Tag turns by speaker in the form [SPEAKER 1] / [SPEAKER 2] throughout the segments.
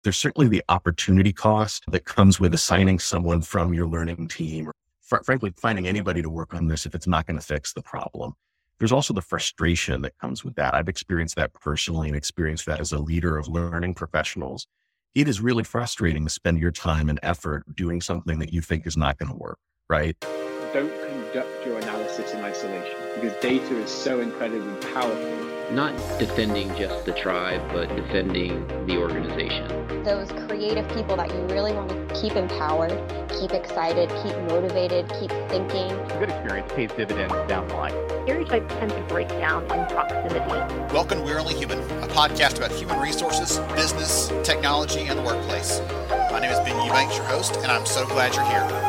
[SPEAKER 1] there's certainly the opportunity cost that comes with assigning someone from your learning team, or frankly, finding anybody to work on this if it's not going to fix the problem. There's also the frustration that comes with that. I've experienced that personally and experienced that as a leader of learning professionals. It is really frustrating to spend your time and effort doing something that you think is not going to work, right?
[SPEAKER 2] Don't conduct your analysis in isolation, because data is so incredibly powerful.
[SPEAKER 3] Not defending just the tribe, but defending the organization.
[SPEAKER 4] Those creative people that you really want to keep empowered, keep excited, keep motivated, keep thinking.
[SPEAKER 5] A good experience pays dividends down the line.
[SPEAKER 6] Stereotypes tend to break down in proximity.
[SPEAKER 7] Welcome to We're Only Human, a podcast about human resources, business, technology, and the workplace. My name is Ben Eubanks, your host, and I'm so glad you're here.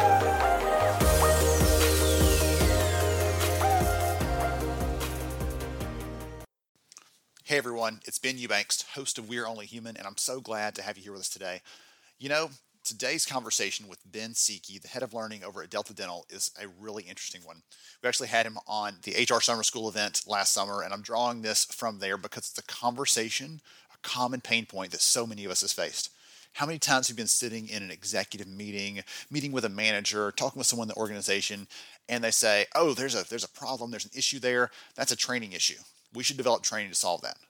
[SPEAKER 7] Hey everyone, it's Ben Eubanks, host of We're Only Human, and I'm so glad to have you here with us today. You know, today's conversation with Ben Seeke, the head of learning over at Delta Dental, is a really interesting one. We actually had him on the HR Summer School event last summer, and I'm drawing this from there because it's a conversation, a common pain point that so many of us have faced. How many times have you been sitting in an executive meeting with a manager, talking with someone in the organization, and they say, oh, there's a problem, there's an issue there, that's a training issue. We should develop training to solve that.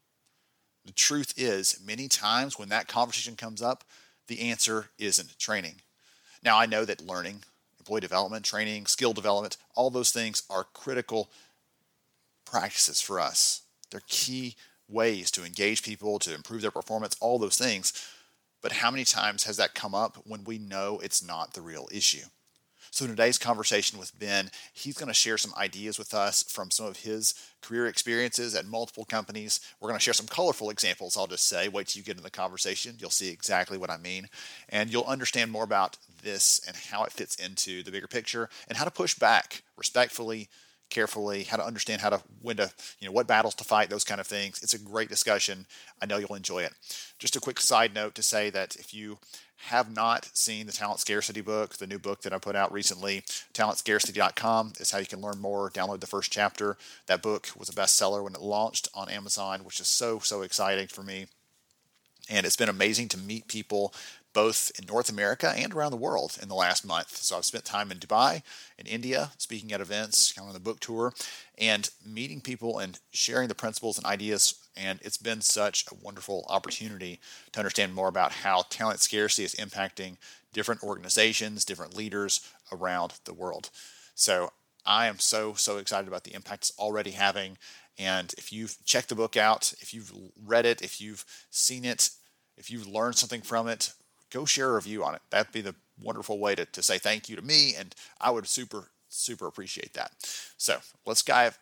[SPEAKER 7] The truth is, many times when that conversation comes up, the answer isn't training. Now, I know that learning, employee development, training, skill development, all those things are critical practices for us. They're key ways to engage people, to improve their performance, all those things. But how many times has that come up when we know it's not the real issue? So in today's conversation with Ben, he's going to share some ideas with us from some of his career experiences at multiple companies. We're going to share some colorful examples, I'll just say. Wait till you get into the conversation. You'll see exactly what I mean. And you'll understand more about this and how it fits into the bigger picture and how to push back respectfully, carefully, how to understand when to, what battles to fight, those kind of things. It's a great discussion. I know you'll enjoy it. Just a quick side note to say that if you have not seen the Talent Scarcity book, the new book that I put out recently, talentscarcity.com is how you can learn more, download the first chapter. That book was a bestseller when it launched on Amazon, which is so exciting for me. And it's been amazing to meet people both in North America and around the world in the last month. So I've spent time in Dubai, in India, speaking at events, kind of on the book tour, and meeting people and sharing the principles and ideas. And it's been such a wonderful opportunity to understand more about how talent scarcity is impacting different organizations, different leaders around the world. So I am so excited about the impact it's already having. And if you've checked the book out, if you've read it, if you've seen it, if you've learned something from it, go share a review on it. That'd be the wonderful way to say thank you to me, and I would super appreciate that. So let's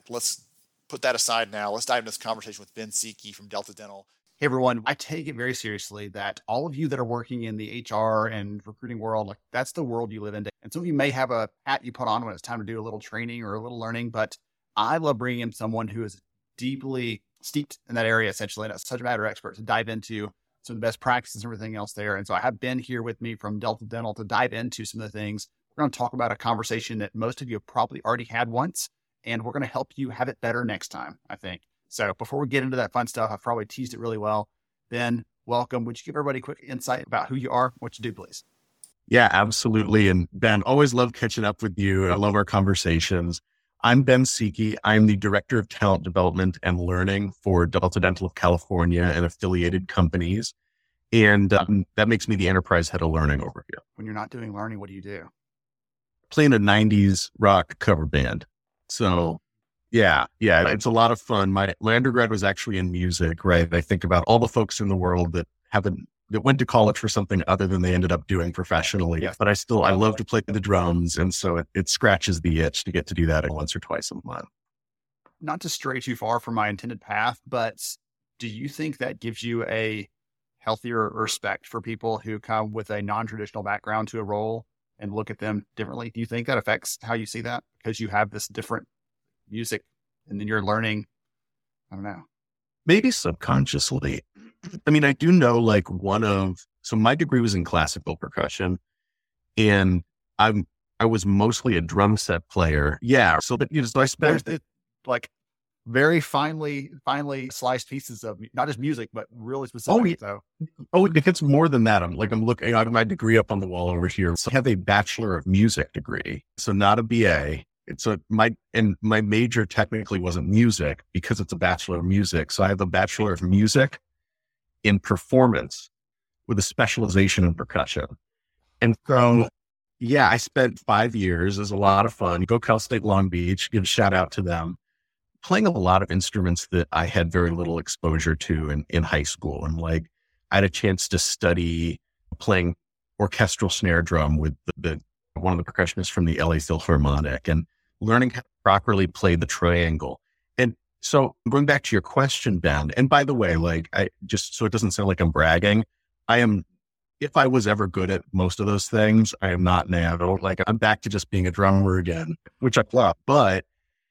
[SPEAKER 7] put that aside now. Let's dive into this conversation with Ben Seeke from Delta Dental.
[SPEAKER 5] Hey everyone, I take it very seriously that all of you that are working in the HR and recruiting world, that's the world you live in. And some of you may have a hat you put on when it's time to do a little training or a little learning, but I love bringing in someone who is deeply steeped in that area, essentially, and a subject matter expert to dive into some of the best practices and everything else there. And so I have Ben here with me from Delta Dental to dive into some of the things. We're going to talk about a conversation that most of you have probably already had once, and we're going to help you have it better next time, I think. So before we get into that fun stuff, I've probably teased it really well. Ben, welcome. Would you give everybody a quick insight about who you are, what you do, please?
[SPEAKER 1] Yeah, absolutely. And Ben, always love catching up with you. I love our conversations. I'm Ben Seeke. I'm the Director of Talent Development and Learning for Delta Dental of California and affiliated companies. And that makes me the enterprise head of learning over here.
[SPEAKER 5] When you're not doing learning, what do you do?
[SPEAKER 1] Playing a 90s rock cover band. So yeah, it's a lot of fun. My undergrad was actually in music, right? I think about all the folks in the world that went to college for something other than they ended up doing professionally. Yeah. But I love to play the drums. And so it scratches the itch to get to do that once or twice a month.
[SPEAKER 5] Not to stray too far from my intended path, but do you think that gives you a healthier respect for people who come with a non-traditional background to a role and look at them differently? Do you think that affects how you see that because you have this different music and then you're learning? I don't know.
[SPEAKER 1] Maybe subconsciously. I mean, I do know so my degree was in classical percussion, and I was mostly a drum set player. Yeah. So that, so I spent
[SPEAKER 5] very finely sliced pieces of not just music, but really specific.
[SPEAKER 1] Oh, yeah.
[SPEAKER 5] So,
[SPEAKER 1] Oh, it gets more than that. I'm looking, I have my degree up on the wall over here. So I have a Bachelor of Music degree. So not a BA. My major technically wasn't music because it's a Bachelor of Music. So I have a Bachelor of Music in Performance with a specialization in percussion. And so, yeah, I spent 5 years. It was a lot of fun. Go Cal State Long Beach, give a shout out to them. Playing a lot of instruments that I had very little exposure to in high school. And like, I had a chance to study playing orchestral snare drum with one of the percussionists from the LA Philharmonic and learning how to properly play the triangle. And so going back to your question, Ben, and by the way, like just so it doesn't sound like I'm bragging, if I was ever good at most of those things, I am not now. Like I'm back to just being a drummer again, which I love. But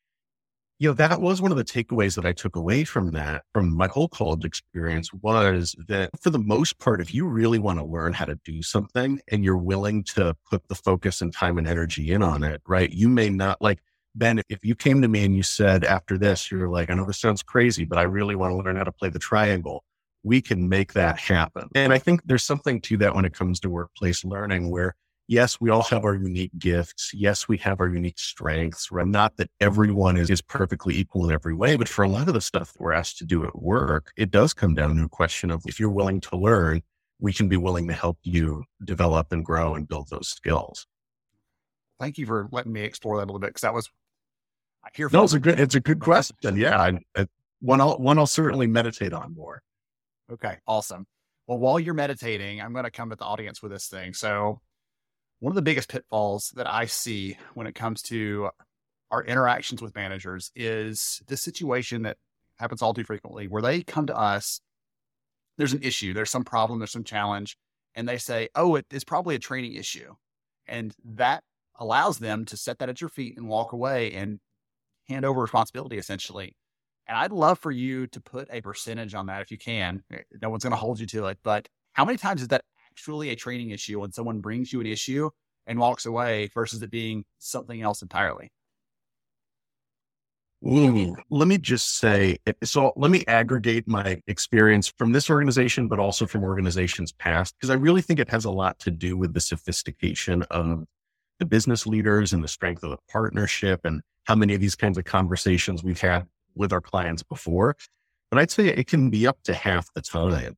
[SPEAKER 1] that was one of the takeaways that I took away from my whole college experience was that for the most part, if you really want to learn how to do something and you're willing to put the focus and time and energy in on it, right? You may not like, Ben, if you came to me and you said after this, you're like, I know this sounds crazy, but I really want to learn how to play the triangle. We can make that happen. And I think there's something to that when it comes to workplace learning where, yes, we all have our unique gifts. Yes, we have our unique strengths. Right? Not that everyone is perfectly equal in every way, but for a lot of the stuff that we're asked to do at work, it does come down to a question of if you're willing to learn, we can be willing to help you develop and grow and build those skills.
[SPEAKER 5] thank you for letting me explore that a little bit because that was
[SPEAKER 1] it's a good question. Yeah, one I'll certainly meditate on more.
[SPEAKER 5] Okay, awesome. Well, while you're meditating, I'm going to come at the audience with this thing. So one of the biggest pitfalls that I see when it comes to our interactions with managers is this situation that happens all too frequently where they come to us, there's an issue, there's some problem, there's some challenge, and they say, oh, it's probably a training issue. And that allows them to set that at your feet and walk away and hand over responsibility essentially. And I'd love for you to put a percentage on that if you can. No one's going to hold you to it, but how many times is that actually a training issue when someone brings you an issue and walks away versus it being something else entirely?
[SPEAKER 1] Ooh, let me just say, so let me aggregate my experience from this organization, but also from organizations past, because I really think it has a lot to do with the sophistication of the business leaders and the strength of the partnership and how many of these kinds of conversations we've had with our clients before. But I'd say it can be up to half the time.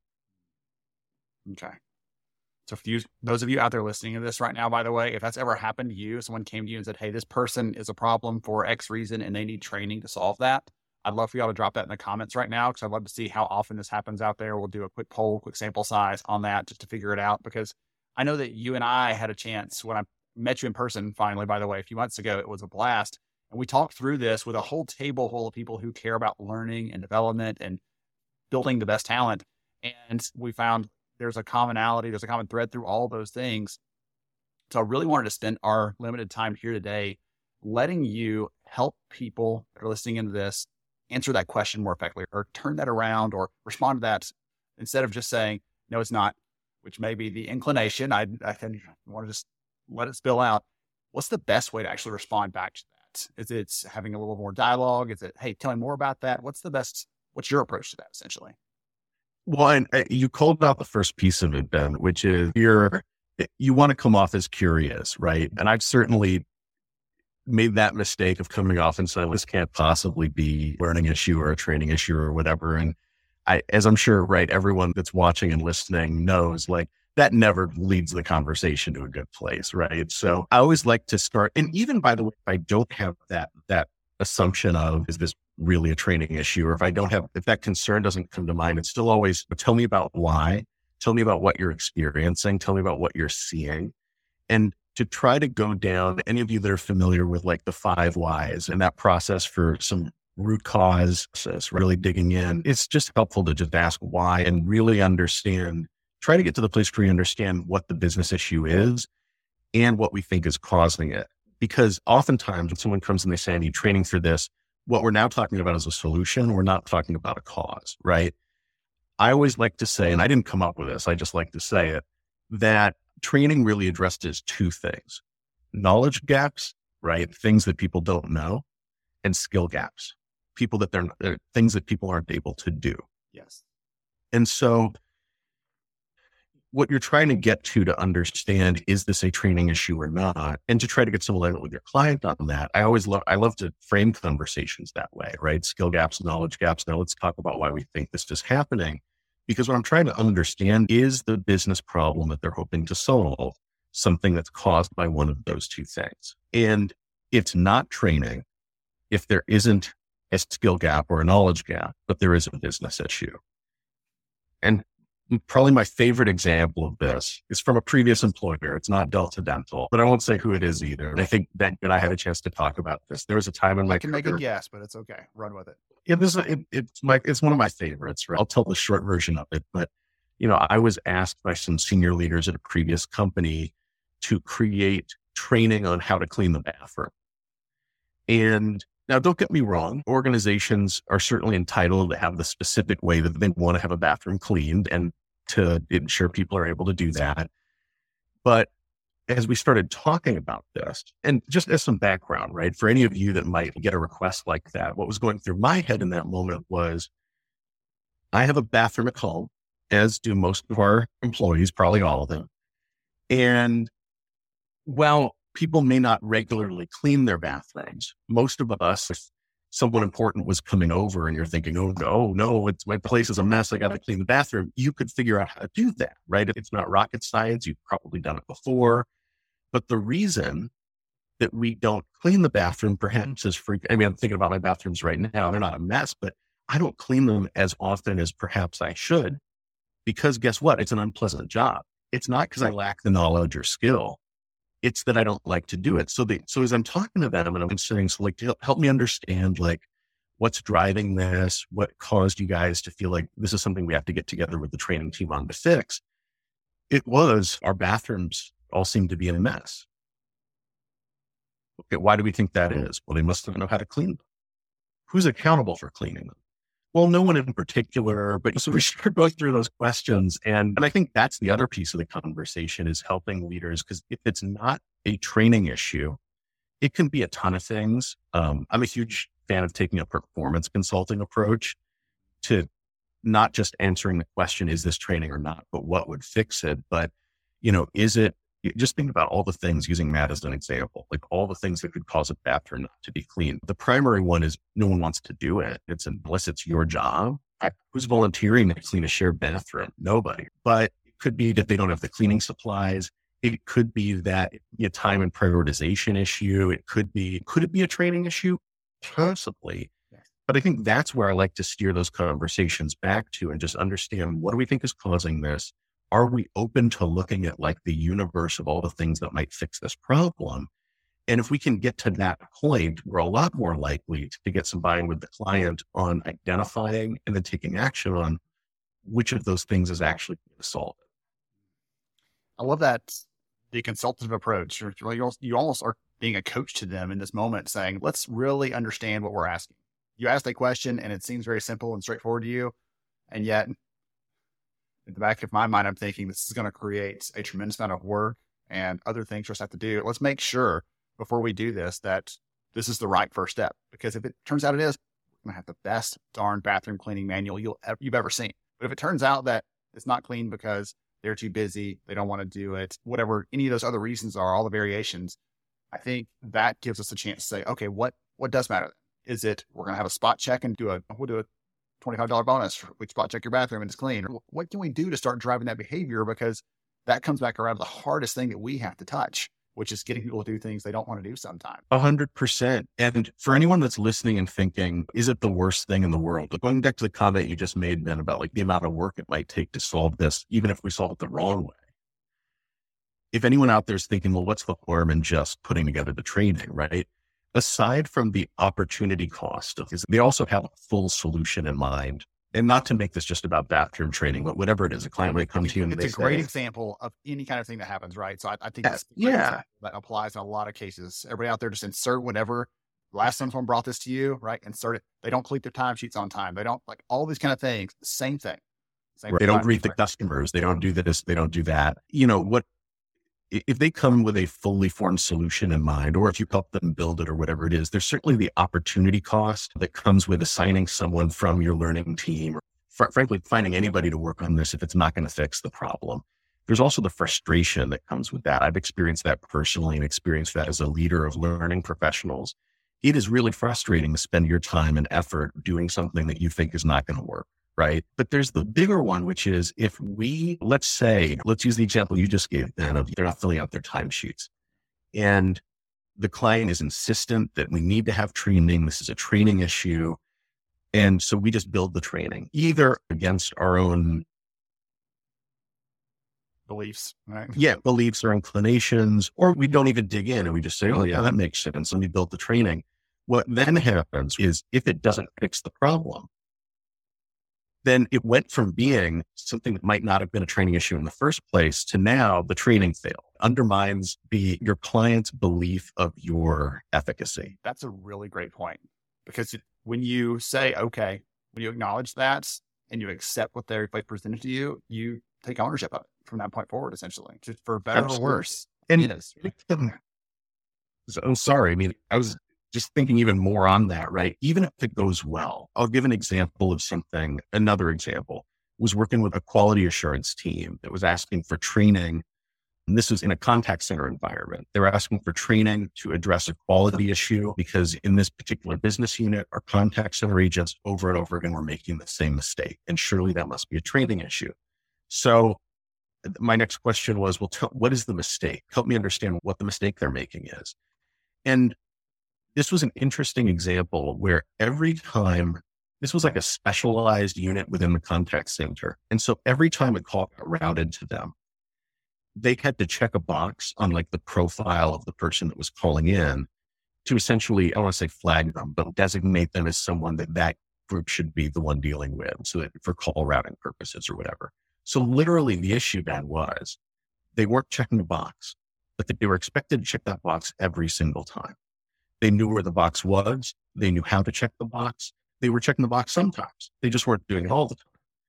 [SPEAKER 5] Okay. So those of you out there listening to this right now, by the way, if that's ever happened to you, someone came to you and said, hey, this person is a problem for X reason and they need training to solve that, I'd love for y'all to drop that in the comments right now because I'd love to see how often this happens out there. We'll do a quick poll, quick sample size on that just to figure it out because I know that you and I had a chance when I met you in person finally, by the way, a few months ago. It was a blast. And we talked through this with a whole table full of people who care about learning and development and building the best talent. And we found there's a commonality, there's a common thread through all those things. So I really wanted to spend our limited time here today letting you help people that are listening into this answer that question more effectively or turn that around or respond to that instead of just saying, no, it's not, which may be the inclination. I want to just let it spill out. What's the best way to actually respond back to that? Is it having a little more dialogue? Is it, hey, tell me more about that? What's your approach to that essentially?
[SPEAKER 1] Well, and you called out the first piece of it, Ben, which is you want to come off as curious, right? And I've certainly made that mistake of coming off and saying, this can't possibly be a learning issue or a training issue or whatever. And as I'm sure, right, everyone that's watching and listening knows, like, that never leads the conversation to a good place, right? So I always like to start, and even by the way, if I don't have that assumption of, is this really a training issue? Or if that concern doesn't come to mind, it's still always, tell me about why, tell me about what you're experiencing, tell me about what you're seeing. And to try to go down, any of you that are familiar with like the 5 whys and that process for some root cause, really digging in, it's just helpful to just ask why and really understand. Try to get to the place where you understand what the business issue is and what we think is causing it. Because oftentimes when someone comes and they say, I need training for this, what we're now talking about is a solution. We're not talking about a cause, right? I always like to say, and I didn't come up with this, I just like to say it, that training really addresses 2 things: knowledge gaps, right? Things that people don't know, and skill gaps. people that things that people aren't able to do.
[SPEAKER 5] Yes.
[SPEAKER 1] And so what you're trying to get to understand, is this a training issue or not? And to try to get some alignment with your client on that. I love to frame conversations that way, right? Skill gaps, knowledge gaps. Now let's talk about why we think this is happening. Because what I'm trying to understand is the business problem that they're hoping to solve something that's caused by one of those two things. And it's not training if there isn't a skill gap or a knowledge gap, but there is a business issue. And probably my favorite example of this is from a previous employer. It's not Delta Dental, but I won't say who it is either. And I think Ben and I had a chance to talk about this. There was a time in my career.
[SPEAKER 5] I can make a guess, but it's okay. Run with it.
[SPEAKER 1] It's one of my favorites. Right? I'll tell the short version of it. But, I was asked by some senior leaders at a previous company to create training on how to clean the bathroom. And now, don't get me wrong, organizations are certainly entitled to have the specific way that they want to have a bathroom cleaned and to ensure people are able to do that. But as we started talking about this, and just as some background, right, for any of you that might get a request like that, what was going through my head in that moment was, I have a bathroom at home, as do most of our employees, probably all of them. And while people may not regularly clean their bathrooms, most of us, if someone important was coming over and you're thinking, oh no, my place is a mess, I got to clean the bathroom, you could figure out how to do that, right? It's not rocket science. You've probably done it before. But the reason that we don't clean the bathroom perhaps is I'm thinking about my bathrooms right now. They're not a mess, but I don't clean them as often as perhaps I should, because guess what? It's an unpleasant job. It's not because I lack the knowledge or skill. It's that I don't like to do it. So as I'm talking to them and I'm saying, help me understand, what's driving this? What caused you guys to feel like this is something we have to get together with the training team on to fix? It was our bathrooms all seem to be in a mess. Okay, why do we think that is? Well, they must not know how to clean them. Who's accountable for cleaning them? Well, no one in particular, but so we start going through those questions. And I think that's the other piece of the conversation, is helping leaders, because if it's not a training issue, it can be a ton of things. I'm a huge fan of taking a performance consulting approach to not just answering the question, is this training or not, but what would fix it? But, is it, just think about all the things, using Matt as an example, like all the things that could cause a bathroom not to be clean. The primary one is no one wants to do it. Unless it's your job. Who's volunteering to clean a shared bathroom? Nobody. But it could be that they don't have the cleaning supplies. It could be that a time and prioritization issue. Could it be a training issue? Possibly. But I think that's where I like to steer those conversations back to, and just understand, what do we think is causing this? Are we open to looking at the universe of all the things that might fix this problem? And if we can get to that point, we're a lot more likely to get some buy-in with the client on identifying and then taking action on which of those things is actually going to solve it.
[SPEAKER 5] I love that, the consultative approach. You almost are being a coach to them in this moment, saying, let's really understand what we're asking. You asked a question and it seems very simple and straightforward to you. And yet, in the back of my mind, I'm thinking this is going to create a tremendous amount of work and other things for us to have to do. Let's make sure before we do this that this is the right first step. Because if it turns out it is, we're going to have the best darn bathroom cleaning manual you've ever seen. But if it turns out that it's not clean because they're too busy, they don't want to do it, whatever any of those other reasons are, all the variations, I think that gives us a chance to say, okay, what does matter? Is it we're going to have a spot check and we'll do a $25 bonus for we spot check your bathroom and it's clean? Or what can we do to start driving that behavior? Because that comes back around to the hardest thing that we have to touch, which is getting people to do things they don't want to do sometimes.
[SPEAKER 1] 100%. And for anyone that's listening and thinking, is it the worst thing in the world? But going back to the comment you just made, Ben, about the amount of work it might take to solve this, even if we solve it the wrong way. If anyone out there is thinking, well, what's the harm in just putting together the training, right? Aside from the opportunity cost, they also have a full solution in mind. And not to make this just about bathroom training, but whatever it is, a client might come to you and
[SPEAKER 5] it's a great example of any kind of thing that happens, right? So I think that applies in a lot of cases. Everybody out there, just insert whatever. Last time someone brought this to you, right? Insert it. They don't complete their timesheets on time. They don't all these kind of things. Same thing.
[SPEAKER 1] They don't greet the customers. They don't do this. They don't do that. if they come with a fully formed solution in mind, or if you help them build it or whatever it is, there's certainly the opportunity cost that comes with assigning someone from your learning team, or frankly, finding anybody to work on this if it's not going to fix the problem. There's also the frustration that comes with that. I've experienced that personally and experienced that as a leader of learning professionals. It is really frustrating to spend your time and effort doing something that you think is not going to work, right? But there's the bigger one, which is if let's use the example you just gave, Ben, of they're not filling out their timesheets. And the client is insistent that we need to have training. This is a training issue. And so we just build the training, either against our own
[SPEAKER 5] beliefs, right?
[SPEAKER 1] Yeah, beliefs or inclinations, or we don't even dig in and we just say, oh yeah, that makes sense. Let me build the training. What then happens is if it doesn't fix the problem, then it went from being something that might not have been a training issue in the first place to now the training failed, undermines your client's belief of your efficacy.
[SPEAKER 5] That's a really great point, because when you say, okay, when you acknowledge that and you accept what they presented to you, you take ownership of it from that point forward, essentially, just for better
[SPEAKER 1] Absolutely.
[SPEAKER 5] or worse.
[SPEAKER 1] And
[SPEAKER 5] yes.
[SPEAKER 1] I'm sorry. I mean, I was just thinking even more on that, right? Even if it goes well, I'll give an example of something. Another example was working with a quality assurance team that was asking for training. And this was in a contact center environment. They were asking for training to address a quality issue because in this particular business unit, our contact center agents over and over again were making the same mistake. And surely that must be a training issue. So my next question was, well, what is the mistake? Help me understand what the mistake they're making is. And this was an interesting example where every time, this was like a specialized unit within the contact center. And so every time a call got routed to them, they had to check a box on like the profile of the person that was calling in to essentially, I don't want to say flag them, but designate them as someone that group should be the one dealing with, so that for call routing purposes or whatever. So literally the issue then was they weren't checking the box, but they were expected to check that box every single time. They knew where the box was. They knew how to check the box. They were checking the box sometimes. They just weren't doing it all the time.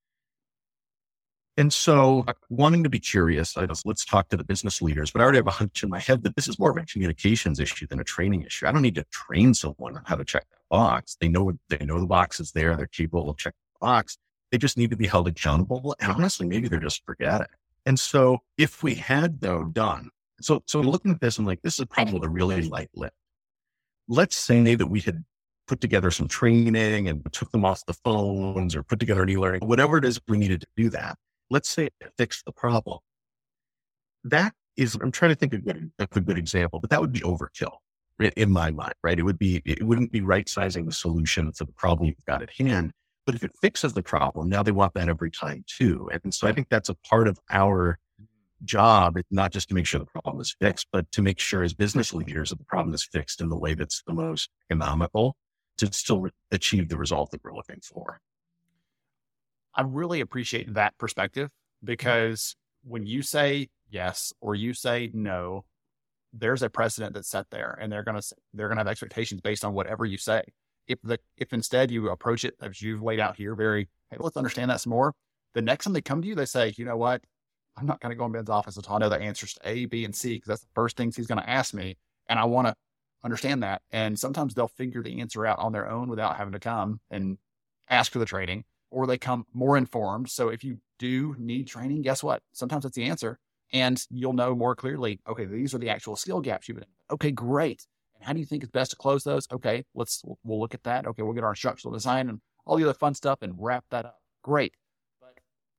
[SPEAKER 1] And so wanting to be curious, let's talk to the business leaders, but I already have a hunch in my head that this is more of a communications issue than a training issue. I don't need to train someone on how to check that box. They know the box is there. They're capable of checking the box. They just need to be held accountable. And honestly, maybe they're just forgetting. And so if we had though done, so looking at this, I'm like, this is probably a really light lift. Let's say that we had put together some training and took them off the phones or put together an e-learning, whatever it is we needed to do that. Let's say it fixed the problem. That is, I'm trying to think of a good example, but that would be overkill in my mind, right? It wouldn't be right sizing the solution for the problem you've got at hand. But if it fixes the problem, now they want that every time too. And so I think that's a part of our job. It's not just to make sure the problem is fixed, but to make sure as business leaders that the problem is fixed in the way that's the most economical to still achieve the result that we're looking for.
[SPEAKER 5] I really appreciate that perspective, because when you say yes or you say no, there's a precedent that's set there, and they're going to have expectations based on whatever you say. If instead you approach it as you've laid out here, hey, let's understand that some more. The next time they come to you, they say, you know what? I'm not going to go in Ben's office until I know the answers to A, B, and C, because that's the first things he's going to ask me. And I want to understand that. And sometimes they'll figure the answer out on their own without having to come and ask for the training, or they come more informed. So if you do need training, guess what? Sometimes that's the answer. And you'll know more clearly, okay, these are the actual skill gaps you've been in. Okay, great. And how do you think it's best to close those? Okay, we'll look at that. Okay, we'll get our instructional design and all the other fun stuff and wrap that up. Great. But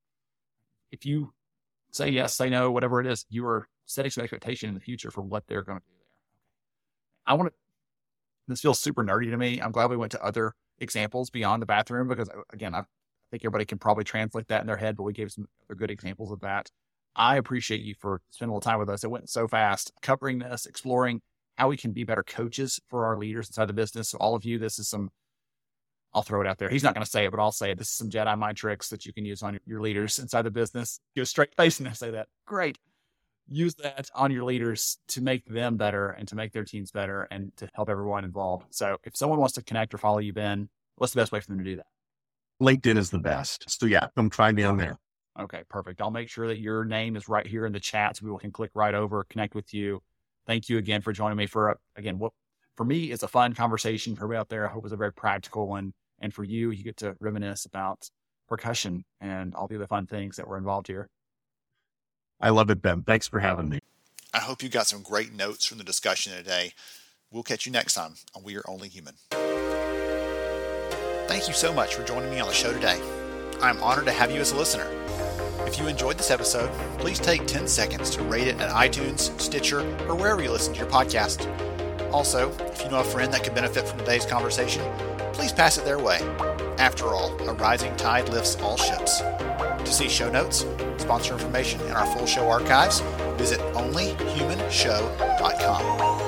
[SPEAKER 5] if you say yes, say no, whatever it is, you are setting some expectation in the future for what they're going to do there. This feels super nerdy to me. I'm glad we went to other examples beyond the bathroom, because again, I think everybody can probably translate that in their head, but we gave some other good examples of that. I appreciate you for spending a little time with us. It went so fast, covering this, exploring how we can be better coaches for our leaders inside the business. So all of you, this is I'll throw it out there. He's not going to say it, but I'll say it. This is some Jedi mind tricks that you can use on your leaders inside the business. Go straight face and say that. Great. Use that on your leaders to make them better and to make their teams better and to help everyone involved. So if someone wants to connect or follow you, Ben, what's the best way for them to do that?
[SPEAKER 1] LinkedIn is the best. So yeah, come find me on there.
[SPEAKER 5] Okay, perfect. I'll make sure that your name is right here in the chat so people can click right over, connect with you. Thank you again for joining me for, again, what for me is a fun conversation. For everybody out there, I hope it's a very practical one. And for you, you get to reminisce about percussion and all the other fun things that were involved here.
[SPEAKER 1] I love it, Ben. Thanks for having me.
[SPEAKER 7] I hope you got some great notes from the discussion today. We'll catch you next time on We Are Only Human. Thank you so much for joining me on the show today. I'm honored to have you as a listener. If you enjoyed this episode, please take 10 seconds to rate it at iTunes, Stitcher, or wherever you listen to your podcast. Also, if you know a friend that could benefit from today's conversation, please pass it their way. After all, a rising tide lifts all ships. To see show notes, sponsor information, and our full show archives, visit onlyhumanshow.com.